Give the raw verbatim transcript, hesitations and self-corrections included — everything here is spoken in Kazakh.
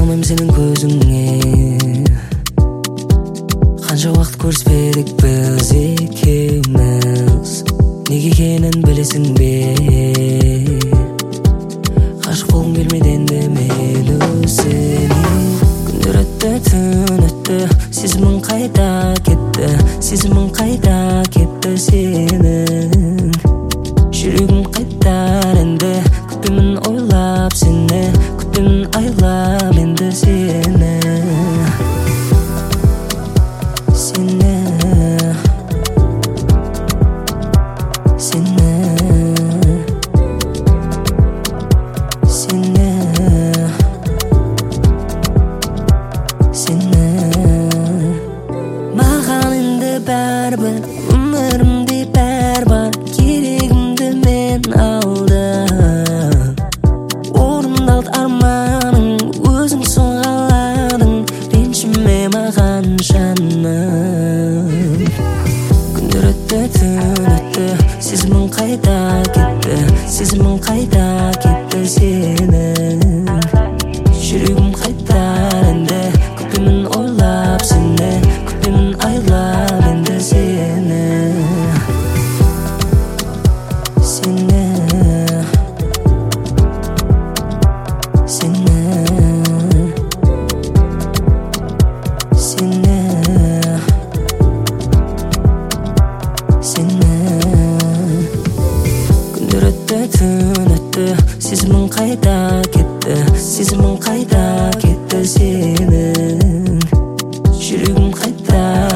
алмайм сенің көзіңе. Қанша уақыт көріспедік біз екеуміз, неге екенін білесің бе? Ғашық болғым келмеді енді мен өзіңе. Күндер өтті, түн өтті, сезімің қайда кетті, сезімің қайда кетті сенің? Жүрегім қайтар енді, күтемін ойлап сені, күтемін айлап енді сені. Сені, сені, сені, сені. Маған енді бәрібір, өмірімде бәр бар, керегімді мен алдым. Орындалды арманың, өзің соғаладың, ренжіме маған жаным. Күндер өтті, түн өтті, сезімің қайда кетті, сезімің қайда кетті сенің? Жүрегім қайтар енді, күтемін ойлап сені, күтемін айлап енді сені. Сені, сені, сені, сені. Күндер өтті, түн өтті, сезімің қайда кетті, сезімің қайда кетті сенің? Жүрегім қайда